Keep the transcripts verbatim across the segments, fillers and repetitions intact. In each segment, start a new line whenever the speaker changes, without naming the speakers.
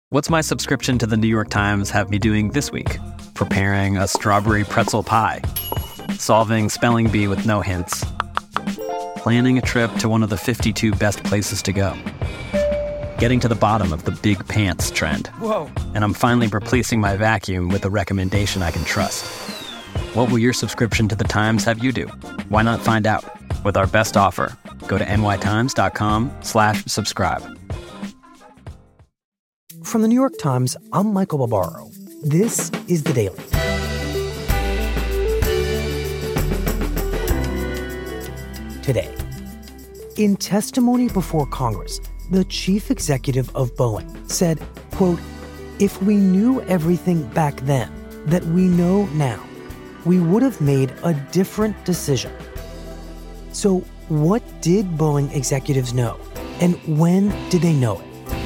What's my subscription to the New York Times have me doing this week? Preparing a strawberry pretzel pie, solving spelling bee with no hints, planning a trip to one of the fifty-two best places to go, getting to the bottom of the big pants trend.
Whoa.
And I'm finally replacing my vacuum with a recommendation I can trust. What will your subscription to the Times have you do? Why not find out? With our best offer, go to nytimes.com slash subscribe.
From the New York Times, I'm Michael Barbaro. This is The Daily. Today, in testimony before Congress, the chief executive of Boeing said, quote, "If we knew everything back then that we know now, we would have made a different decision." So what did Boeing executives know? And when did they know it?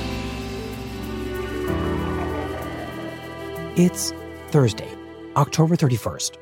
It's Thursday, October thirty-first.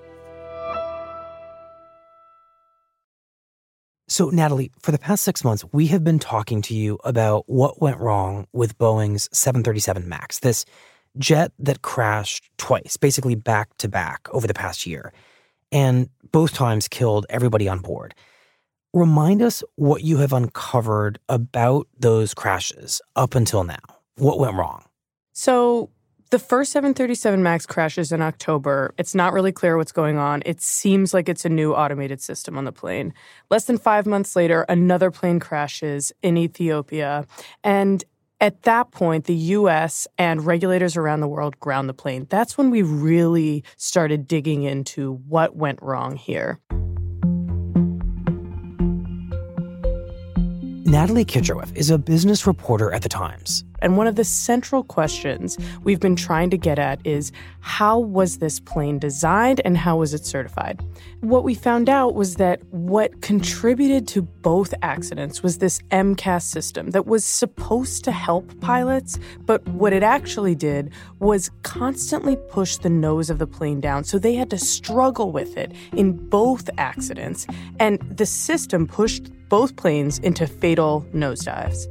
So, Natalie, for the past six months, we have been talking to you about what went wrong with Boeing's seven thirty-seven MAX, this jet that crashed twice, basically back to back over the past year, and both times killed everybody on board. Remind us what you have uncovered about those crashes up until now. What went wrong?
So the first seven thirty-seven MAX crashes in October. It's not really clear what's going on. It seems like it's a new automated system on the plane. Less than five months later, another plane crashes in Ethiopia. And at that point, the U S and regulators around the world ground the plane. That's when we really started digging into what went wrong here.
Natalie Kitcherwiff is a business reporter at The Times.
And one of the central questions we've been trying to get at is, how was this plane designed and how was it certified? What we found out was that what contributed to both accidents was this M C A S system that was supposed to help pilots, but what it actually did was constantly push the nose of the plane down. So they had to struggle with it in both accidents. And the system pushed both planes into fatal nosedives.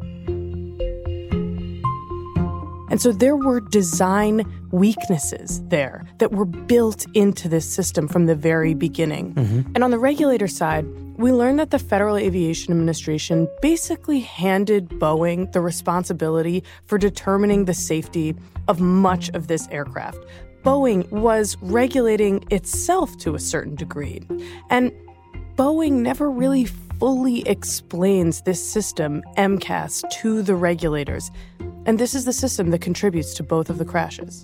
And so there were design weaknesses there that were built into this system from the very beginning. Mm-hmm. And on the regulator side, we learned that the Federal Aviation Administration basically handed Boeing the responsibility for determining the safety of much of this aircraft. Boeing was regulating itself to a certain degree. And Boeing never really fully explains this system, M C A S, to the regulators. And this is the system that contributes to both of the crashes.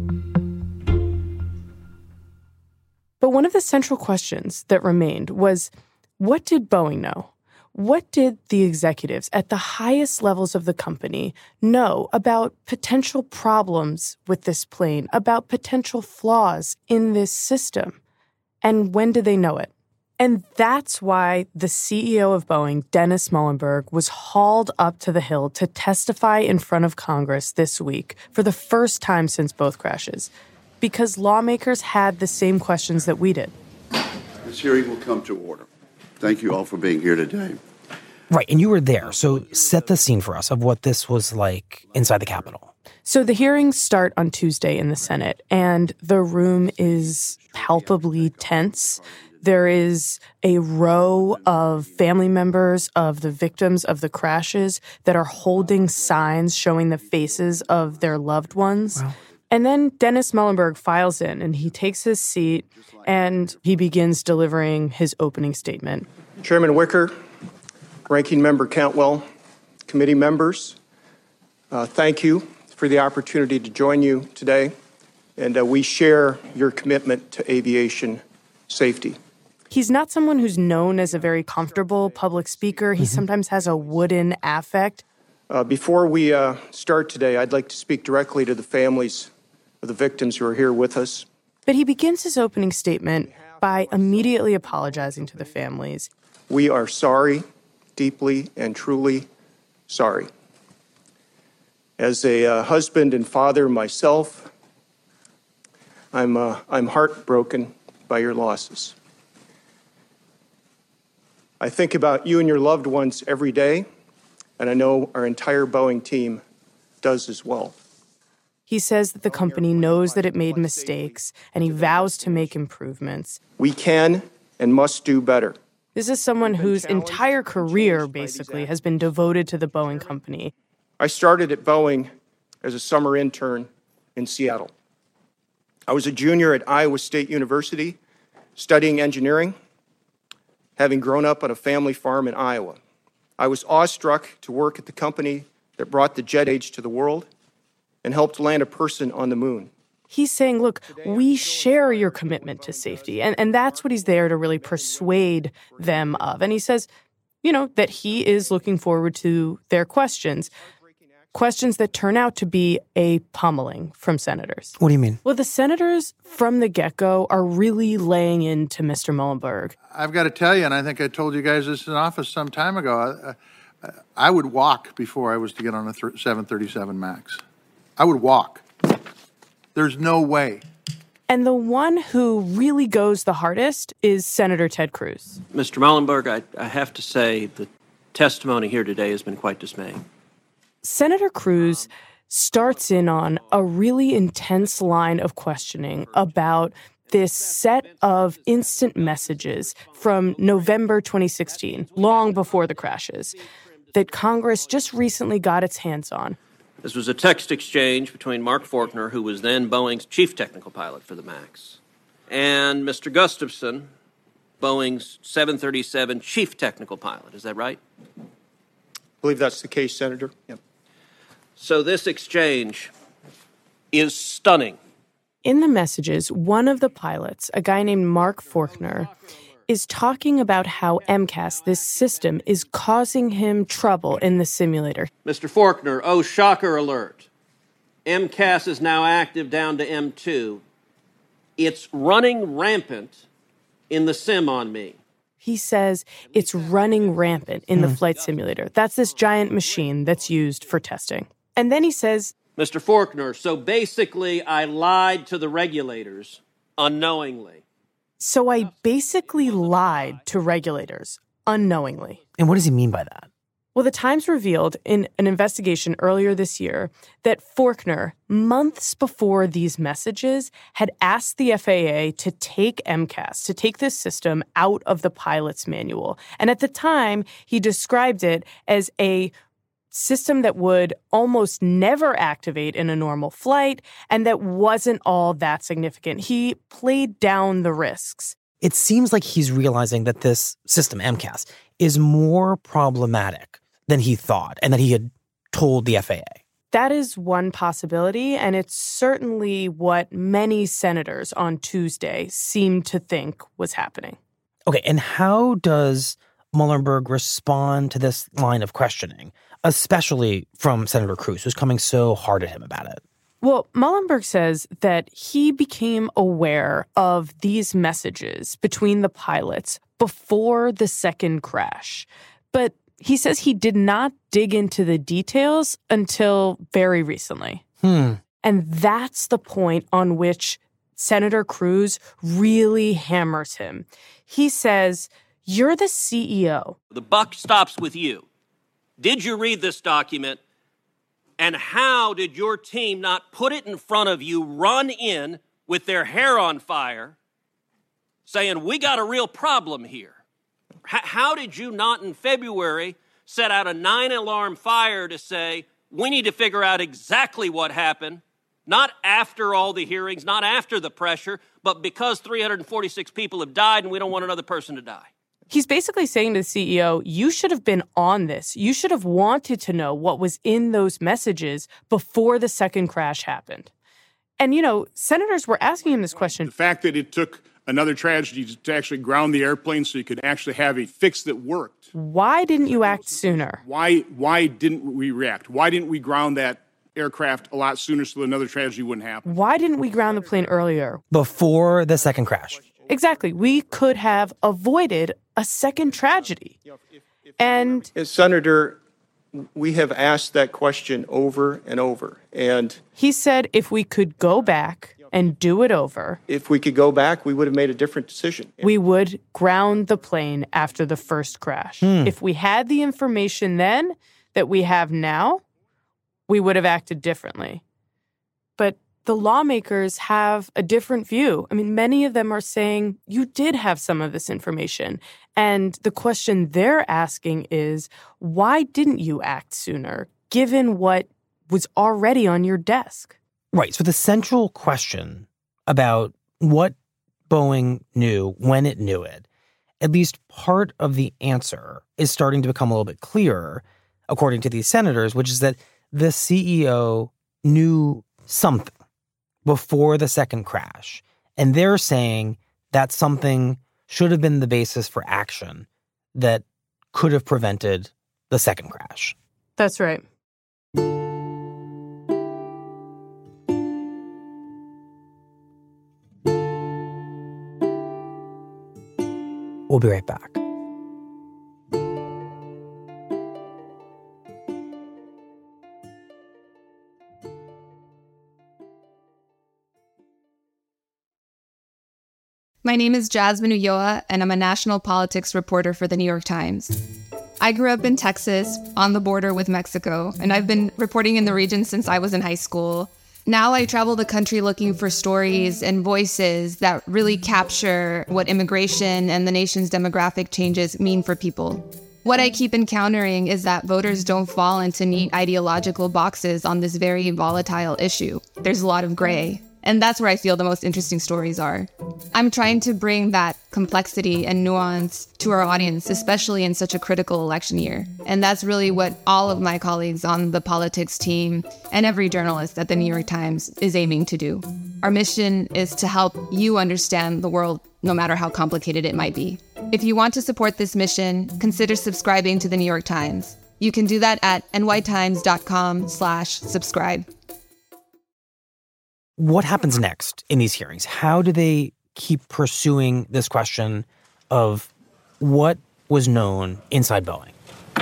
But one of the central questions that remained was, what did Boeing know? What did the executives at the highest levels of the company know about potential problems with this plane, about potential flaws in this system? And when did they know it? And that's why the C E O of Boeing, Dennis Muilenburg, was hauled up to the Hill to testify in front of Congress this week for the first time since both crashes, because lawmakers had the same questions that we did.
This hearing will come to order. Thank you all for being here today.
Right, and you were there, so set the scene for us of what this was like inside the Capitol.
So the hearings start on Tuesday in the Senate, and the room is palpably tense. There is a row of family members of the victims of the crashes that are holding signs showing the faces of their loved ones. Wow. And then Dennis Muilenburg files in, and he takes his seat, and he begins delivering his opening statement.
Chairman Wicker, Ranking Member Cantwell, committee members, uh, thank you for the opportunity to join you today, and uh, we share your commitment to aviation safety.
He's not someone who's known as a very comfortable public speaker. He mm-hmm. sometimes has a wooden affect.
Uh, before we uh, start today, I'd like to speak directly to the families of the victims who are here with us.
But he begins his opening statement by immediately apologizing to the families.
We are sorry, deeply and truly sorry. As a uh, husband and father myself, I'm uh, I'm heartbroken by your losses. I think about you and your loved ones every day, and I know our entire Boeing team does as well.
He says that the company knows that it made mistakes, and he vows to make improvements.
We can and must do better.
This is someone whose entire career, basically, has been devoted to the Boeing company.
I started at Boeing as a summer intern in Seattle. I was a junior at Iowa State University, studying engineering, having grown up on a family farm in Iowa. I was awestruck to work at the company that brought the jet age to the world and helped land a person on the moon.
He's saying, look, we share your commitment to safety. And, and that's what he's there to really persuade them of. And he says, you know, that he is looking forward to their questions. Questions that turn out to be a pummeling from senators.
What do you mean?
Well, the senators from the get-go are really laying into Mister Muhlenberg.
I've got to tell you, and I think I told you guys this in office some time ago, I, I would walk before I was to get on a seven thirty-seven MAX. I would walk. There's no way.
And the one who really goes the hardest is Senator Ted Cruz.
Mister Muhlenberg, I, I have to say the testimony here today has been quite dismaying.
Senator Cruz starts in on a really intense line of questioning about this set of instant messages from November twenty sixteen, long before the crashes, that Congress just recently got its hands on.
This was a text exchange between Mark Faulkner, who was then Boeing's chief technical pilot for the MAX, and Mister Gustafson, Boeing's seven thirty-seven chief technical pilot. Is that right?
I believe that's the case, Senator. Yep.
So this exchange is stunning.
In the messages, one of the pilots, a guy named Mark Faulkner, is talking about how M C A S, this system, is causing him trouble in the simulator.
Mister Faulkner, oh, shocker alert. M C A S is now active down to M two. It's running rampant in the sim on me.
He says it's running rampant in the flight simulator. That's this giant machine that's used for testing. And then he says,
Mister Faulkner, so basically I lied to the regulators unknowingly.
So I basically lied to regulators unknowingly.
And what does he mean by that?
Well, the Times revealed in an investigation earlier this year that Faulkner, months before these messages, had asked the F A A to take M C A S, to take this system out of the pilot's manual. And at the time, he described it as a system that would almost never activate in a normal flight and that wasn't all that significant. He played down the risks.
It seems like he's realizing that this system, M C A S, is more problematic than he thought and that he had told the F A A.
That is one possibility, and it's certainly what many senators on Tuesday seemed to think was happening.
Okay, and how does Muhlenberg respond to this line of questioning, especially from Senator Cruz, who's coming so hard at him about it?
Well, Muhlenberg says that he became aware of these messages between the pilots before the second crash. But he says he did not dig into the details until very recently.
Hmm.
And that's the point on which Senator Cruz really hammers him. He says, you're the C E O.
The buck stops with you. Did you read this document? And how did your team not put it in front of you, run in with their hair on fire, saying, we got a real problem here? H- how did you not in February set out a nine-alarm fire to say, we need to figure out exactly what happened, not after all the hearings, not after the pressure, but because three hundred forty-six people have died and we don't want another person to die?
He's basically saying to the C E O, you should have been on this. You should have wanted to know what was in those messages before the second crash happened. And, you know, senators were asking him this question.
The fact that it took another tragedy to actually ground the airplane so you could actually have a fix that worked.
Why didn't you act sooner?
Why, why didn't we react? Why didn't we ground that aircraft a lot sooner so another tragedy wouldn't happen?
Why didn't we ground the plane earlier?
Before the second crash.
Exactly. We could have avoided a second tragedy. And
As Senator, we have asked that question over and over. And
he said if we could go back and do it over,
if we could go back, we would have made a different decision.
we would ground the plane after the first crash.
Hmm.
If we had the information then that we have now, we would have acted differently. but the lawmakers have a different view. I mean, many of them are saying you did have some of this information. And the question they're asking is, why didn't you act sooner, given what was already on your desk?
Right. So the central question about what Boeing knew when it knew it, at least part of the answer is starting to become a little bit clearer, according to these senators, which is that the C E O knew something before the second crash. And they're saying that something should have been the basis for action that could have prevented the second crash.
That's right.
We'll be right back.
My name is Jasmine Ulloa, and I'm a national politics reporter for the New York Times. I grew up in Texas, on the border with Mexico, and I've been reporting in the region since I was in high school. Now I travel the country looking for stories and voices that really capture what immigration and the nation's demographic changes mean for people. What I keep encountering is that voters don't fall into neat ideological boxes on this very volatile issue. There's a lot of gray. And that's where I feel the most interesting stories are. I'm trying to bring that complexity and nuance to our audience, especially in such a critical election year. And that's really what all of my colleagues on the politics team and every journalist at the New York Times is aiming to do. Our mission is to help you understand the world, no matter how complicated it might be. If you want to support this mission, consider subscribing to the New York Times. You can do that at nytimes.com slash subscribe.
What happens next in these hearings? How do they keep pursuing this question of what was known inside Boeing?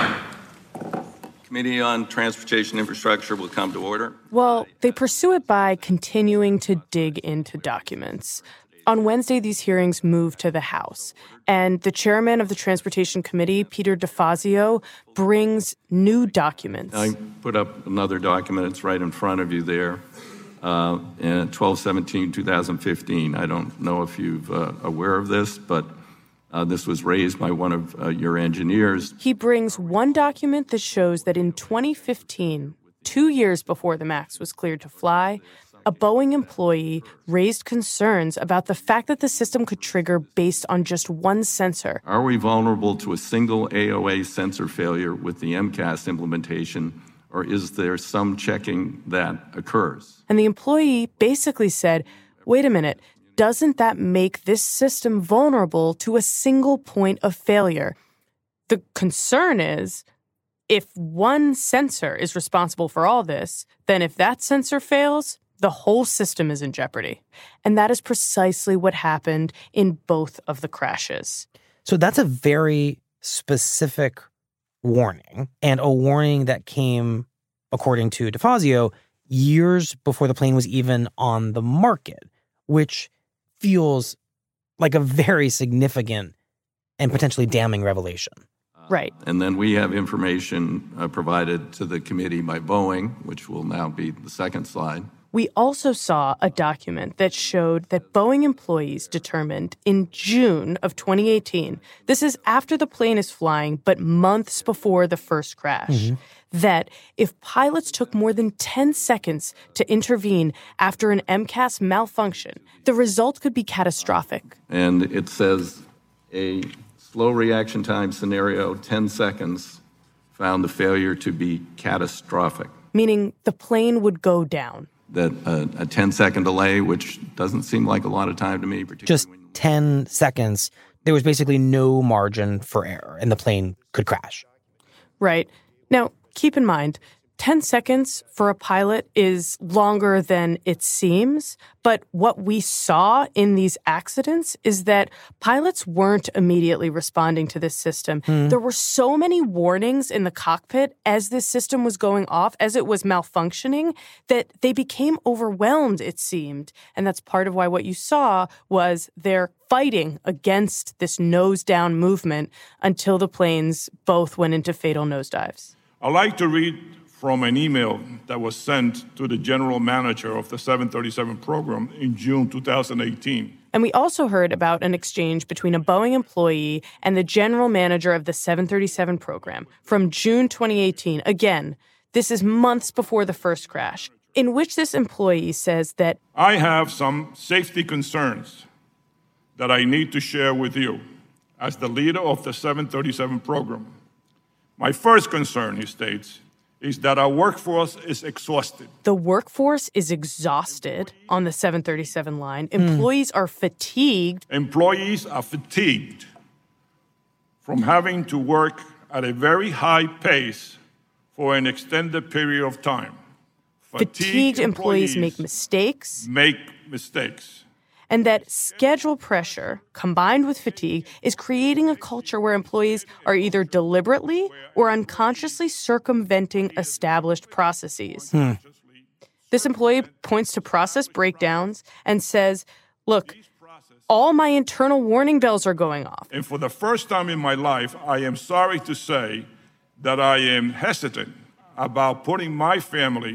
Committee on Transportation Infrastructure will come to order.
Well, they pursue it by continuing to dig into documents. On Wednesday, these hearings moved to the House, and the chairman of the Transportation Committee, Peter DeFazio, brings new documents.
I put up another document. It's right in front of you there. Uh, and twelve seventeen twenty fifteen. I don't know if you're uh, aware of this, but uh, this was raised by one of uh, your engineers.
He brings one document that shows that in twenty fifteen, two years before the MAX was cleared to fly, a Boeing employee raised concerns about the fact that the system could trigger based on just one sensor.
Are we vulnerable to a single A O A sensor failure with the M C A S implementation, or is there some checking that occurs?
And the employee basically said, wait a minute, doesn't that make this system vulnerable to a single point of failure? The concern is, if one sensor is responsible for all this, then if that sensor fails, the whole system is in jeopardy. And that is precisely what happened in both of the crashes.
So that's a very specific warning, and a warning that came, according to DeFazio, years before the plane was even on the market, which feels like a very significant and potentially damning revelation.
Right.
Uh, and then we have information uh, provided to the committee by Boeing, which will now be the second slide.
We also saw a document that showed that Boeing employees determined in June of twenty eighteen, this is after the plane is flying, but months before the first crash, mm-hmm. that if pilots took more than ten seconds to intervene after an M C A S malfunction, the result could be catastrophic.
And it says a slow reaction time scenario, ten seconds, found the failure to be catastrophic.
Meaning the plane would go down.
That uh, a ten-second delay, which doesn't seem like a lot of time to me.
Just ten seconds, there was basically no margin for error, and the plane could crash.
Right. Now, keep in mind, ten seconds for a pilot is longer than it seems, but what we saw in these accidents is that pilots weren't immediately responding to this system. Mm. There were so many warnings in the cockpit as this system was going off, as it was malfunctioning, that they became overwhelmed, it seemed. And that's part of why what you saw was they're fighting against this nose-down movement until the planes both went into fatal nosedives.
I'd like to read from an email that was sent to the general manager of the seven thirty-seven program in June two thousand eighteen.
And we also heard about an exchange between a Boeing employee and the general manager of the seven thirty-seven program from June twenty eighteen. Again, this is months before the first crash, in which this employee says that,
I have some safety concerns that I need to share with you as the leader of the seven thirty-seven program. My first concern, he states, is that our workforce is exhausted.
The workforce is exhausted on the seven thirty-seven line. Employees mm. are fatigued.
Employees are fatigued from having to work at a very high pace for an extended period of time.
Fatigued, Fatigued employees, employees make mistakes.
Make mistakes.
And that schedule pressure, combined with fatigue, is creating a culture where employees are either deliberately or unconsciously circumventing established processes. Hmm. This employee points to process breakdowns and says, look, all my internal warning bells are going off.
And for the first time in my life, I am sorry to say that I am hesitant about putting my family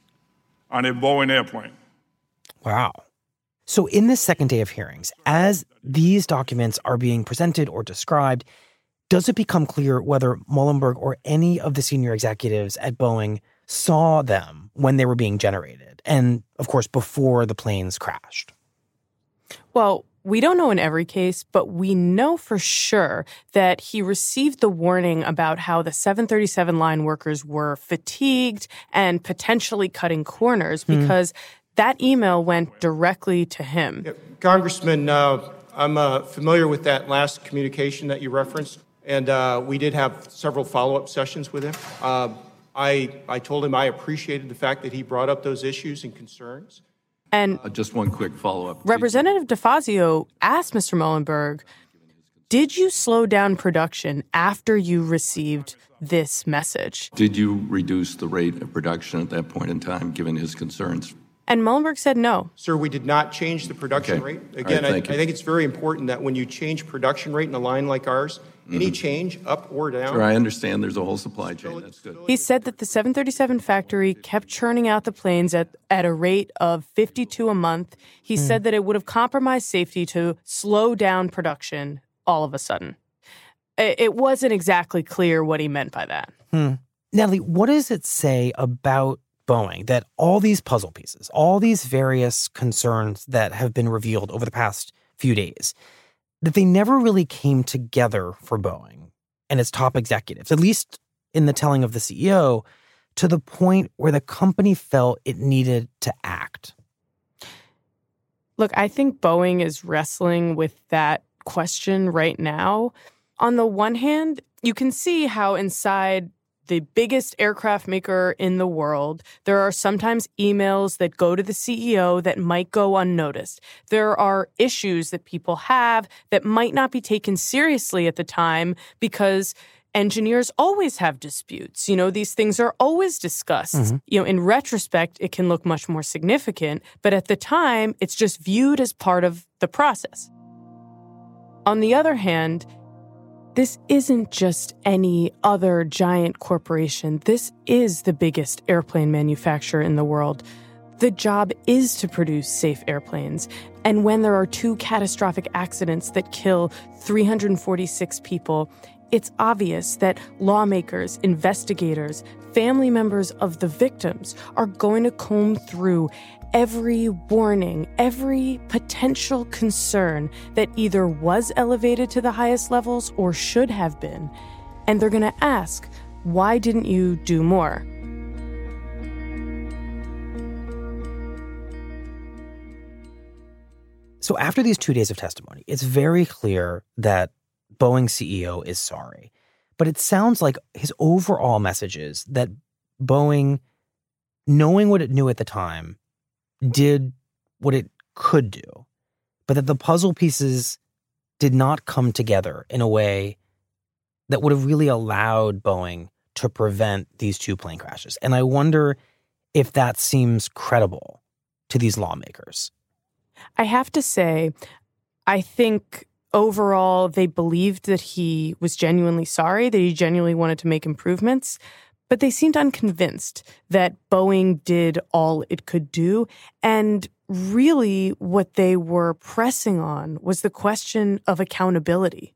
on a Boeing airplane.
Wow. So in this second day of hearings, as these documents are being presented or described, does it become clear whether Muilenburg or any of the senior executives at Boeing saw them when they were being generated? And, of course, before the planes crashed?
Well, we don't know in every case, but we know for sure that he received the warning about how the seven thirty-seven line workers were fatigued and potentially cutting corners because... Hmm. That email went directly to him.
Yeah, Congressman, uh, I'm uh, familiar with that last communication that you referenced, and uh, we did have several follow-up sessions with him. Uh, I, I told him I appreciated the fact that he brought up those issues and concerns.
And
uh, just one quick follow-up.
Representative DeFazio asked Mister Muilenburg, did you slow down production after you received this message?
Did you reduce the rate of production at that point in time, given his concerns?
And Muilenburg said no.
Sir, we did not change the production
okay.
rate. Again,
right,
I, I think it's very important that when you change production rate in a line like ours, mm-hmm. any change up or down.
Sure, I understand there's a whole supply chain. That's good.
He said that the seven thirty-seven factory kept churning out the planes at, at a rate of fifty-two a month. He mm. said that it would have compromised safety to slow down production all of a sudden. It, it wasn't exactly clear what he meant by that.
Hmm. Natalie, what does it say about Boeing that all these puzzle pieces, all these various concerns that have been revealed over the past few days, that they never really came together for Boeing and its top executives, at least in the telling of the C E O, to the point where the company felt it needed to act?
Look, I think Boeing is wrestling with that question right now. On the one hand, you can see how inside the biggest aircraft maker in the world, there are sometimes emails that go to the C E O that might go unnoticed. There are issues that people have that might not be taken seriously at the time because engineers always have disputes. You know, these things are always discussed. Mm-hmm. You know, in retrospect, it can look much more significant, but at the time, it's just viewed as part of the process. On the other hand, this isn't just any other giant corporation. This is the biggest airplane manufacturer in the world. The job is to produce safe airplanes. And when there are two catastrophic accidents that kill three hundred forty-six people, it's obvious that lawmakers, investigators, family members of the victims are going to comb through every warning, every potential concern that either was elevated to the highest levels or should have been. And they're going to ask, why didn't you do more?
So after these two days of testimony, it's very clear that Boeing C E O is sorry. But it sounds like his overall message is that Boeing, knowing what it knew at the time, did what it could do, but that the puzzle pieces did not come together in a way that would have really allowed Boeing to prevent these two plane crashes. And I wonder if that seems credible to these lawmakers.
I have to say, I think overall they believed that he was genuinely sorry, that he genuinely wanted to make improvements. But they seemed unconvinced that Boeing did all it could do. And really what they were pressing on was the question of accountability.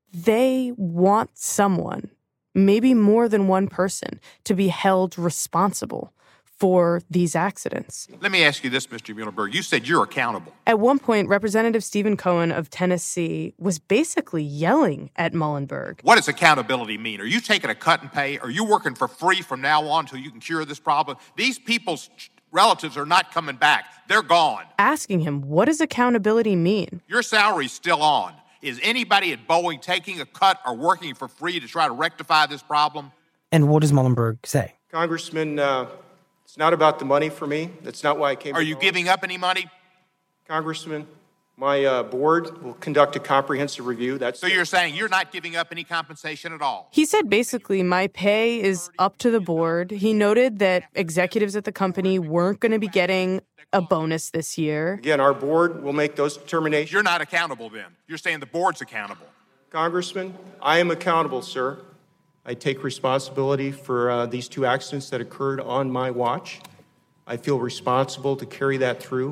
They want someone, maybe more than one person, to be held responsible for these accidents.
Let me ask you this, Mister Muhlenberg. You said you're accountable.
At one point, Representative Stephen Cohen of Tennessee was basically yelling at Muhlenberg.
What does accountability mean? Are you taking a cut and pay? Are you working for free from now on until you can cure this problem? These people's relatives are not coming back. They're gone.
Asking him, what does accountability mean?
Your salary's still on. Is anybody at Boeing taking a cut or working for free to try to rectify this problem?
And what does Muhlenberg say?
Congressman, uh, it's not about the money for me. That's not why I came.
Are you giving up any money?
Congressman, my uh, board will conduct a comprehensive review. That's
so you're saying you're not giving up any compensation at all?
He said basically my pay is up to the board. He noted that executives at the company weren't going to be getting a bonus this year.
Again, our board will make those determinations.
You're not accountable then. You're saying the board's accountable.
Congressman, I am accountable, sir. I take responsibility for uh, these two accidents that occurred on my watch. I feel responsible to carry that through.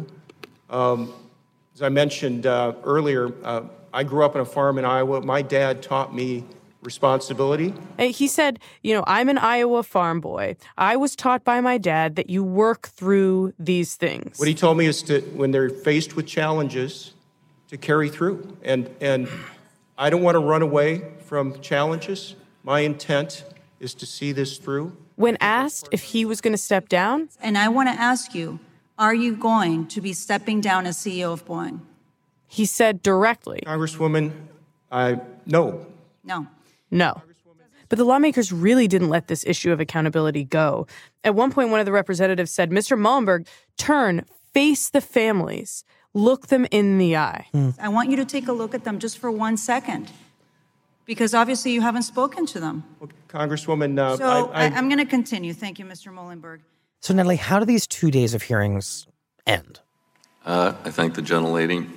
Um, as I mentioned uh, earlier, uh, I grew up on a farm in Iowa. My dad taught me responsibility.
He said, you know, I'm an Iowa farm boy. I was taught by my dad that you work through these things.
What he told me is to, when they're faced with challenges, to carry through. And, and I don't want to run away from challenges. My intent is to see this through.
When asked if he was going to step down.
And I want to ask you, are you going to be stepping down as C E O of Boeing?
He said directly.
Congresswoman, I, no.
No.
No. But the lawmakers really didn't let this issue of accountability go. At one point, one of the representatives said, Mister Muhlenberg, turn, face the families, look them in the eye.
Mm. I want you to take a look at them just for one second. Because obviously you haven't spoken to them.
Well, Congresswoman, uh,
so
I, I,
I'm going to continue. Thank you, Mister Muhlenberg.
So, Natalie, how do these two days of hearings end?
Uh, I thank the gentlelady.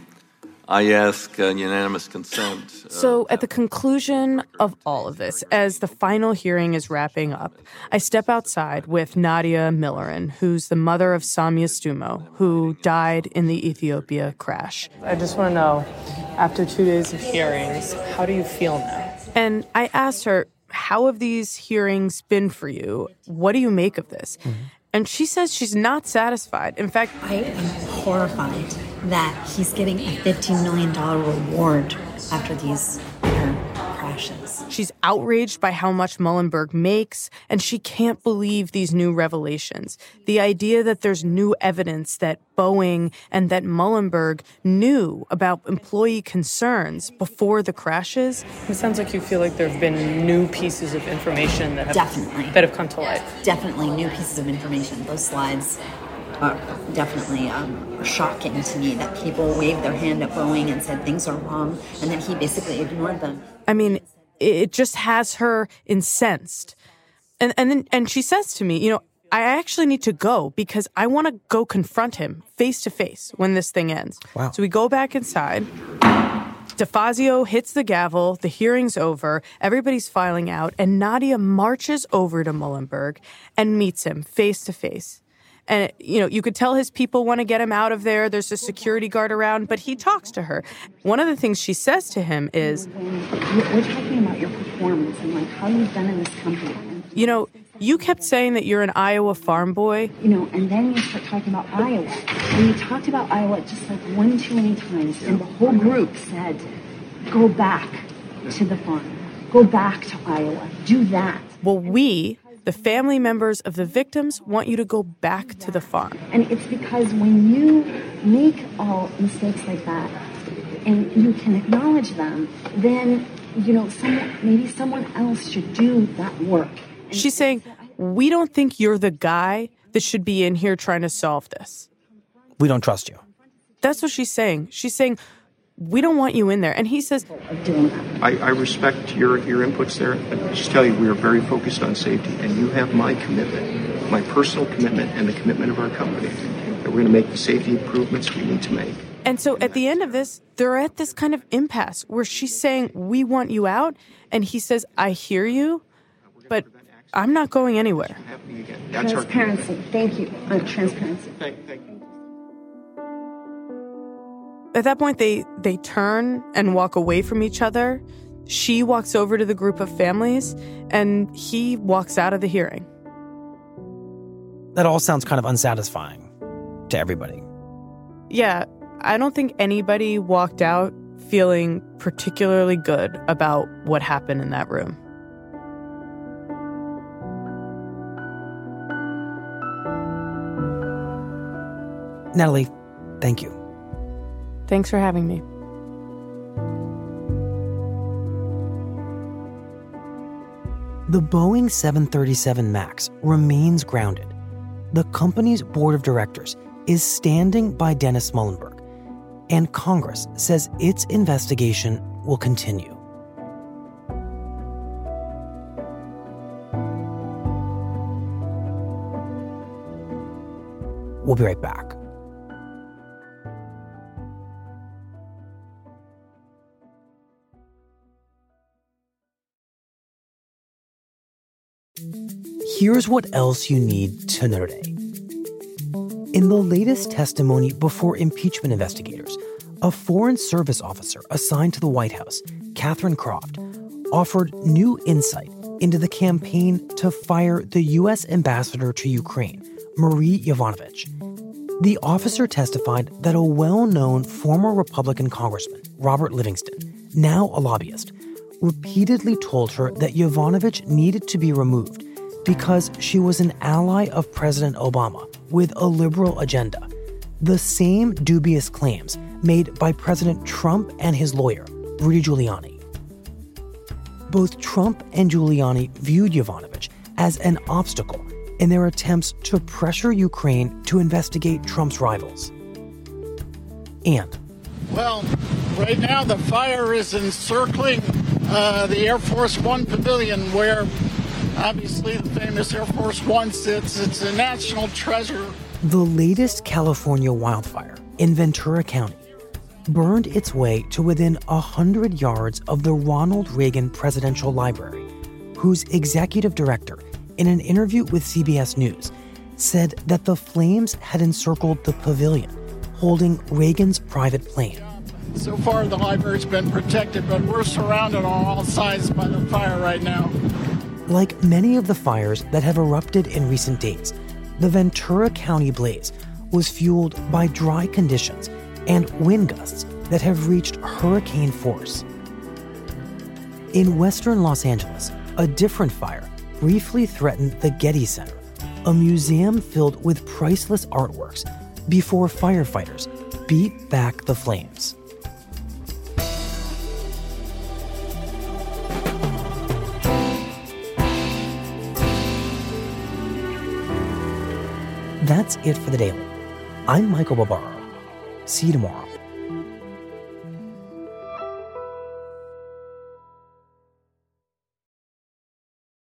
I ask uh, unanimous consent. Uh,
so at the conclusion of all of this, as the final hearing is wrapping up, I step outside with Nadia Millerin, who's the mother of Samia Stumo, who died in the Ethiopia crash. I just want to know, after two days of hearings, how do you feel now? And I asked her, how have these hearings been for you? What do you make of this? Mm-hmm. And she says she's not satisfied. In fact,
I am horrified that he's getting a fifteen million dollars reward after these air crashes.
She's outraged by how much Muhlenberg makes, and she can't believe these new revelations. The idea that there's new evidence that Boeing and that Muhlenberg knew about employee concerns before the crashes. It sounds like you feel like there have been new pieces of information that have,
definitely.
that have come to light.
Definitely new pieces of information. Those slides are definitely um, shocking to me, that people waved their hand at Boeing and said things are wrong, and then he basically ignored them.
I mean, it just has her incensed. And and then and she says to me, you know, I actually need to go because I want to go confront him face to face when this thing ends.
Wow.
So we go back inside. DeFazio hits the gavel. The hearing's over. Everybody's filing out. And Nadia marches over to Muhlenberg and meets him face to face. And, you know, you could tell his people want to get him out of there. There's a security guard around, but he talks to her. One of the things she says to him is,
we're talking about your performance and, like, how you've done in this company.
You know, you kept saying that you're an Iowa farm boy.
You know, and then you start talking about Iowa. And you talked about Iowa just, like, one too many times. And the whole group said, go back to the farm. Go back to Iowa. Do that.
Well, we... the family members of the victims want you to go back to the farm.
And it's because when you make all mistakes like that and you can acknowledge them, then, you know, someone, maybe someone else should do that work. And
she's saying, we don't think you're the guy that should be in here trying to solve this.
We don't trust you.
That's what she's saying. She's saying, we don't want you in there. And he says,
I, I respect your, your inputs there. I just tell you, we are very focused on safety, and you have my commitment, my personal commitment, and the commitment of our company, that we're going to make the safety improvements we need to make.
And so at the end of this, they're at this kind of impasse where she's saying, we want you out. And he says, I hear you, but I'm not going anywhere.
Transparency. Thank you. Uh, transparency.
Thank, thank you.
At that point, they, they turn and walk away from each other. She walks over to the group of families, and he walks out of the hearing.
That all sounds kind of unsatisfying to everybody.
Yeah, I don't think anybody walked out feeling particularly good about what happened in that room.
Natalie, thank you.
Thanks for having me.
The Boeing seven thirty-seven MAX remains grounded. The company's board of directors is standing by Dennis Muhlenberg, and Congress says its investigation will continue. We'll be right back. Here's what else you need to know today. In the latest testimony before impeachment investigators, a Foreign Service officer assigned to the White House, Catherine Croft, offered new insight into the campaign to fire the U S ambassador to Ukraine, Marie Yovanovitch. The officer testified that a well-known former Republican congressman, Robert Livingston, now a lobbyist, repeatedly told her that Yovanovitch needed to be removed because she was an ally of President Obama with a liberal agenda. The same dubious claims made by President Trump and his lawyer, Rudy Giuliani. Both Trump and Giuliani viewed Yovanovitch as an obstacle in their attempts to pressure Ukraine to investigate Trump's rivals. And,
well, right now the fire is encircling uh, the Air Force One pavilion where obviously the famous Air Force One sits. It's a national treasure.
The latest California wildfire in Ventura County burned its way to within one hundred yards of the Ronald Reagan Presidential Library, whose executive director, in an interview with C B S News, said that the flames had encircled the pavilion holding Reagan's private plane.
So far, the library's been protected, but we're surrounded on all sides by the fire right now.
Like many of the fires that have erupted in recent days, the Ventura County blaze was fueled by dry conditions and wind gusts that have reached hurricane force. In western Los Angeles, a different fire briefly threatened the Getty Center, a museum filled with priceless artworks, before firefighters beat back the flames. That's it for the Daily. I'm Michael Barbaro. See you tomorrow.